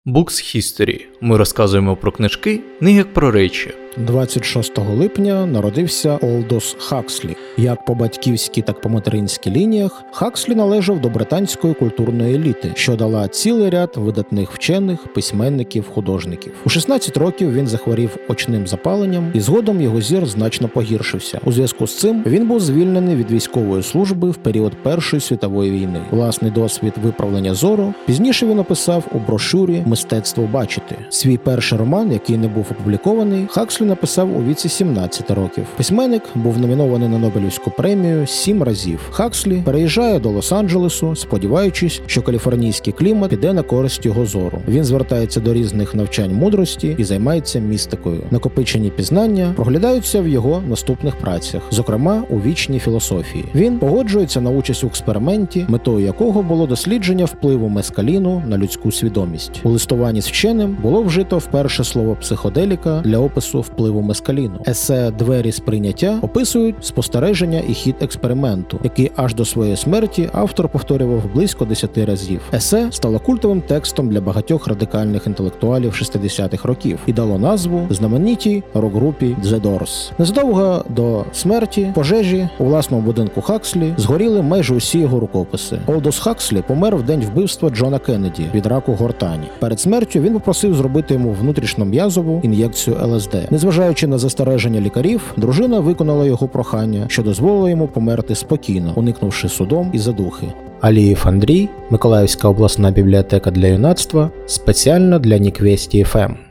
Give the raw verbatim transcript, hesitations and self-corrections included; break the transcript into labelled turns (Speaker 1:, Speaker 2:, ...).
Speaker 1: Books History. Ми розказуємо про книжки, не як про речі.
Speaker 2: двадцять шостого липня народився Олдос Хакслі. Як по батьківській, так по материнській лініях Хакслі належав до британської культурної еліти, що дала цілий ряд видатних вчених, письменників, художників. У шістнадцять років він захворів очним запаленням, і згодом його зір значно погіршився. У зв'язку з цим він був звільнений від військової служби в період Першої світової війни. Власний досвід виправлення зору пізніше він описав у брошурі «Мистецтво бачити». Свій перший роман, який не був опублікований, Хакслі написав у віці сімнадцяти років. Письменник був номінований на Нобелівську премію сім разів. Хакслі переїжджає до Лос-Анджелесу, сподіваючись, що каліфорнійський клімат піде на користь його зору. Він звертається до різних навчань мудрості і займається містикою. Накопичені пізнання проглядаються в його наступних працях, зокрема у вічній філософії. Він погоджується на участь у експерименті, метою якого було дослідження впливу мескаліну на людську свідомість. У листуванні з вченим було вжито вперше слово психоделіка для опису впливу мескаліну. Есе «Двері сприйняття» описують спостереження і хід експерименту, який аж до своєї смерті автор повторював близько десяти разів. Есе стало культовим текстом для багатьох радикальних інтелектуалів шістдесятих років і дало назву знаменитій рок-групі The Doors. Незадовго до смерті пожежі у власному будинку Хакслі згоріли майже усі його рукописи. Олдос Хакслі помер в день вбивства Джона Кеннеді від раку гортані. Перед смертю він попросив зробити йому внутрішньом'язову ін'єкцію ел ес де. Незважаючи на застереження лікарів, дружина виконала його прохання, що дозволило йому померти спокійно, уникнувши судом і задухи. Алієв Андрій, Миколаївська обласна бібліотека для юнацтва, спеціально для Ніквесті еф ем.